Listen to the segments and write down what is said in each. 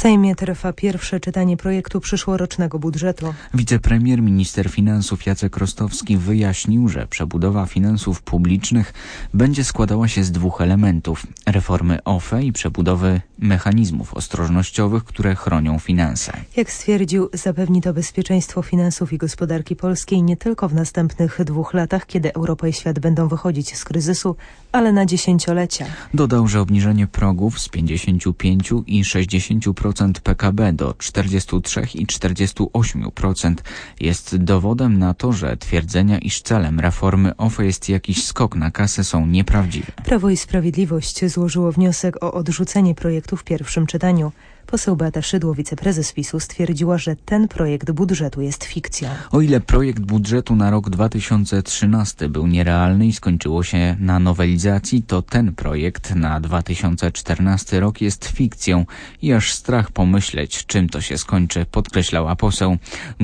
Sejmie trwa pierwsze czytanie projektu przyszłorocznego budżetu. Wicepremier, minister finansów Jacek Rostowski wyjaśnił, że przebudowa finansów publicznych będzie składała się z dwóch elementów: reformy OFE i przebudowy mechanizmów ostrożnościowych, które chronią finanse. Jak stwierdził, zapewni to bezpieczeństwo finansów i gospodarki polskiej nie tylko w następnych 2 latach, kiedy Europa i świat będą wychodzić z kryzysu, ale na dziesięciolecia. Dodał, że obniżenie progów z 55 i 60% PKB do 43 i 48% jest dowodem na to, że twierdzenia, iż celem reformy OFE jest jakiś skok na kasę, są nieprawdziwe. Prawo i Sprawiedliwość złożyło wniosek o odrzucenie projektu w pierwszym czytaniu. Poseł Beata Szydło, wiceprezes PiS-u, stwierdziła, że ten projekt budżetu jest fikcją. O ile projekt budżetu na rok 2013 był nierealny i skończyło się na nowelizacji, to ten projekt na 2014 rok jest fikcją i aż strach pomyśleć, czym to się skończy, podkreślała poseł.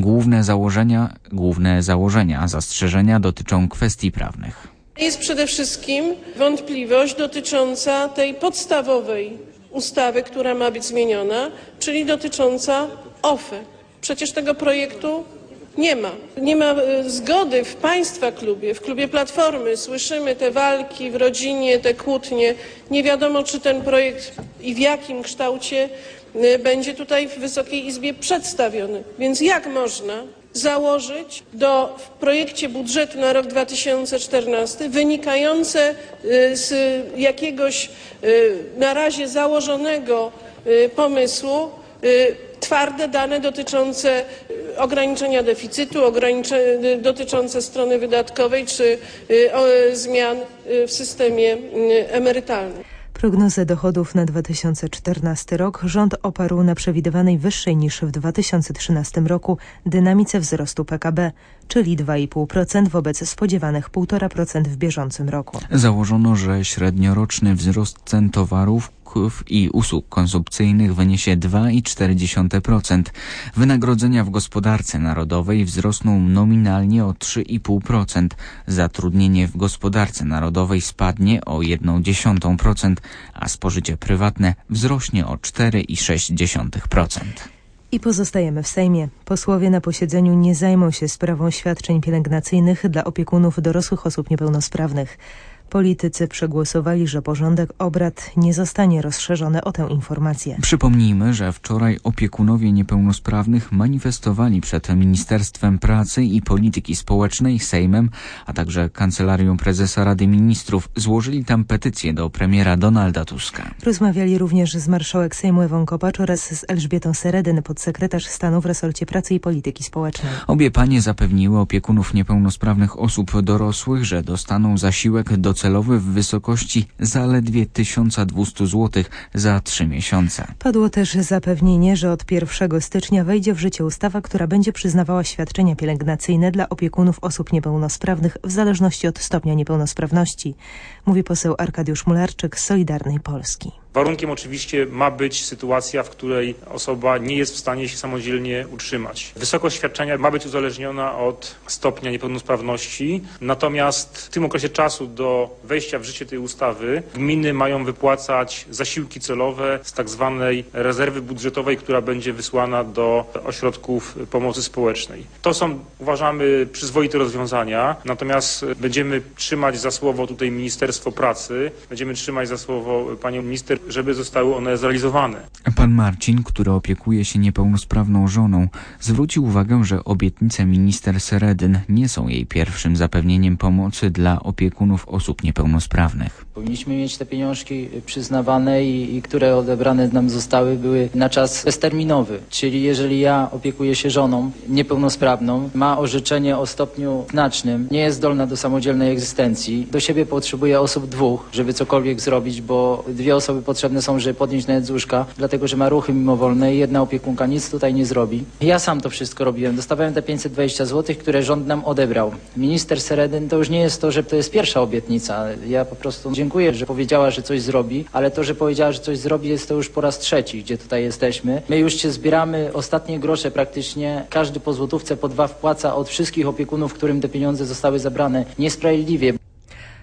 Główne założenia, zastrzeżenia dotyczą kwestii prawnych. Jest przede wszystkim wątpliwość dotycząca tej podstawowej ustawy, która ma być zmieniona, czyli dotycząca OFE. Przecież tego projektu nie ma. Nie ma zgody w Państwa klubie, w klubie Platformy. Słyszymy te walki w rodzinie, te kłótnie. Nie wiadomo, czy ten projekt i w jakim kształcie będzie tutaj w Wysokiej Izbie przedstawiony. Więc jak można założyć w projekcie budżetu na rok 2014 wynikające z jakiegoś na razie założonego pomysłu twarde dane dotyczące ograniczenia deficytu, dotyczące strony wydatkowej czy zmian w systemie emerytalnym. Prognozę dochodów na 2014 rok rząd oparł na przewidywanej wyższej niż w 2013 roku dynamice wzrostu PKB, czyli 2,5% wobec spodziewanych 1,5% w bieżącym roku. Założono, że średnioroczny wzrost cen towarów i usług konsumpcyjnych wyniesie 2,4%. Wynagrodzenia w gospodarce narodowej wzrosną nominalnie o 3,5%. Zatrudnienie w gospodarce narodowej spadnie o 0,1%, a spożycie prywatne wzrośnie o 4,6%. I pozostajemy w Sejmie. Posłowie na posiedzeniu nie zajmą się sprawą świadczeń pielęgnacyjnych dla opiekunów dorosłych osób niepełnosprawnych. Politycy przegłosowali, że porządek obrad nie zostanie rozszerzony o tę informację. Przypomnijmy, że wczoraj opiekunowie niepełnosprawnych manifestowali przed Ministerstwem Pracy i Polityki Społecznej, Sejmem, a także Kancelarią Prezesa Rady Ministrów. Złożyli tam petycję do premiera Donalda Tuska. Rozmawiali również z marszałek Sejmu Ewą Kopacz oraz z Elżbietą Seredyn, podsekretarz stanu w resorcie pracy i polityki społecznej. Obie panie zapewniły opiekunów niepełnosprawnych osób dorosłych, że dostaną zasiłek docelowy w wysokości zaledwie 1200 zł za 3 miesiące. Padło też zapewnienie, że od 1 stycznia wejdzie w życie ustawa, która będzie przyznawała świadczenia pielęgnacyjne dla opiekunów osób niepełnosprawnych w zależności od stopnia niepełnosprawności, mówi poseł Arkadiusz Mularczyk z Solidarnej Polski. Warunkiem oczywiście ma być sytuacja, w której osoba nie jest w stanie się samodzielnie utrzymać. Wysokość świadczenia ma być uzależniona od stopnia niepełnosprawności, natomiast w tym okresie czasu do wejścia w życie tej ustawy gminy mają wypłacać zasiłki celowe z tak zwanej rezerwy budżetowej, która będzie wysłana do ośrodków pomocy społecznej. To są, uważamy, przyzwoite rozwiązania, natomiast będziemy trzymać za słowo tutaj Ministerstwo Pracy, będziemy trzymać za słowo panią minister, żeby zostały one zrealizowane. Pan Marcin, który opiekuje się niepełnosprawną żoną, zwrócił uwagę, że obietnice minister Seredyn nie są jej pierwszym zapewnieniem pomocy dla opiekunów osób niepełnosprawnych. Powinniśmy mieć te pieniążki przyznawane i które odebrane nam zostały, były na czas bezterminowy. Czyli jeżeli ja opiekuję się żoną niepełnosprawną, ma orzeczenie o stopniu znacznym, nie jest zdolna do samodzielnej egzystencji, do siebie potrzebuje osób 2, żeby cokolwiek zrobić, bo 2 osoby potrzebne są, żeby podnieść nawet z łóżka, dlatego że ma ruchy mimowolne i jedna opiekunka nic tutaj nie zrobi. Ja sam to wszystko robiłem. Dostawałem te 520 zł, które rząd nam odebrał. Minister Seredyn to już nie jest to, że to jest pierwsza obietnica. Ja po prostu dziękuję, że powiedziała, że coś zrobi, ale to, że powiedziała, że coś zrobi, jest to już po raz 3, gdzie tutaj jesteśmy. My już się zbieramy ostatnie grosze praktycznie. Każdy po złotówce, po 2 wpłaca od wszystkich opiekunów, którym te pieniądze zostały zabrane niesprawiedliwie.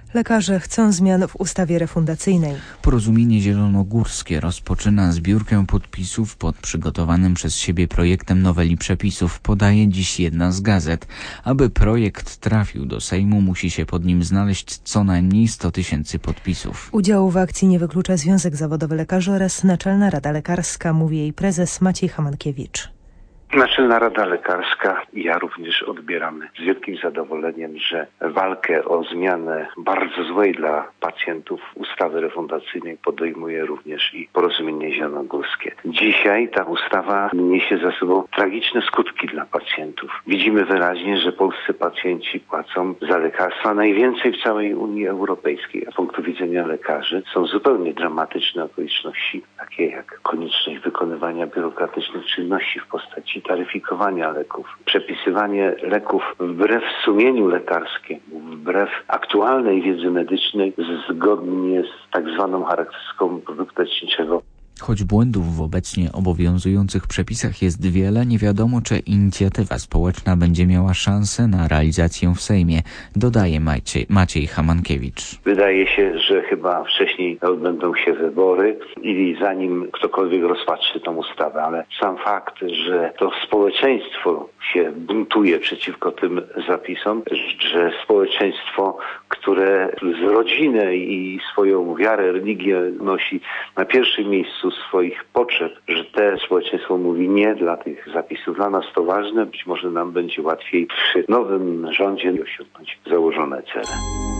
Lekarze chcą zmian w ustawie refundacyjnej. Porozumienie Zielonogórskie rozpoczyna zbiórkę podpisów pod przygotowanym przez siebie projektem noweli przepisów, podaje dziś jedna z gazet. Aby projekt trafił do Sejmu, musi się pod nim znaleźć co najmniej 100 000 podpisów. Udziału w akcji nie wyklucza Związek Zawodowy Lekarzy oraz Naczelna Rada Lekarska, mówi jej prezes Maciej Hamankiewicz. Naczelna Rada Lekarska i ja również odbieramy z wielkim zadowoleniem, że walkę o zmianę bardzo złej dla pacjentów ustawy refundacyjnej podejmuje również i Porozumienie Zielonogórskie. Dzisiaj ta ustawa niesie za sobą tragiczne skutki dla pacjentów. Widzimy wyraźnie, że polscy pacjenci płacą za lekarstwa najwięcej w całej Unii Europejskiej, a z punktu widzenia lekarzy są zupełnie dramatyczne okoliczności, takie jak konieczność wykonywania biurokratycznych czynności w postaci taryfikowania leków, przepisywanie leków wbrew sumieniu lekarskiemu, wbrew aktualnej wiedzy medycznej, zgodnie z tak zwaną charakterystyką produktu leczniczego. Choć błędów w obecnie obowiązujących przepisach jest wiele, nie wiadomo, czy inicjatywa społeczna będzie miała szansę na realizację w Sejmie, dodaje Maciej Hamankiewicz. Wydaje się, że chyba wcześniej odbędą się wybory i zanim ktokolwiek rozpatrzy tą ustawę, ale sam fakt, że to społeczeństwo się buntuje przeciwko tym zapisom, że społeczeństwo, które z rodzinę i swoją wiarę, religię nosi na pierwszym miejscu swoich potrzeb, że te społeczeństwo mówi nie dla tych zapisów. Dla nas to ważne, być może nam będzie łatwiej przy nowym rządzie osiągnąć założone cele.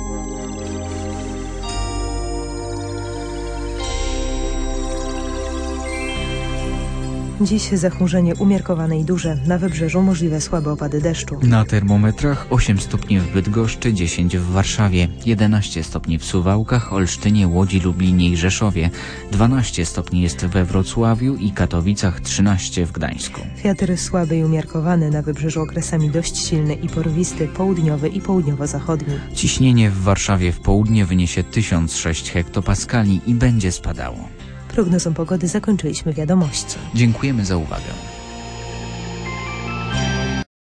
Dziś zachmurzenie umiarkowane i duże. Na wybrzeżu możliwe słabe opady deszczu. Na termometrach 8 stopni w Bydgoszczy, 10 w Warszawie, 11 stopni w Suwałkach, Olsztynie, Łodzi, Lublinie i Rzeszowie, 12 stopni jest we Wrocławiu i Katowicach, 13 w Gdańsku. Wiatr słaby i umiarkowany, na wybrzeżu okresami dość silny i porwisty, południowy i południowo-zachodni. Ciśnienie w Warszawie w południe wyniesie 1006 hektopaskali i będzie spadało. Prognozą pogody zakończyliśmy wiadomości. Dziękujemy za uwagę.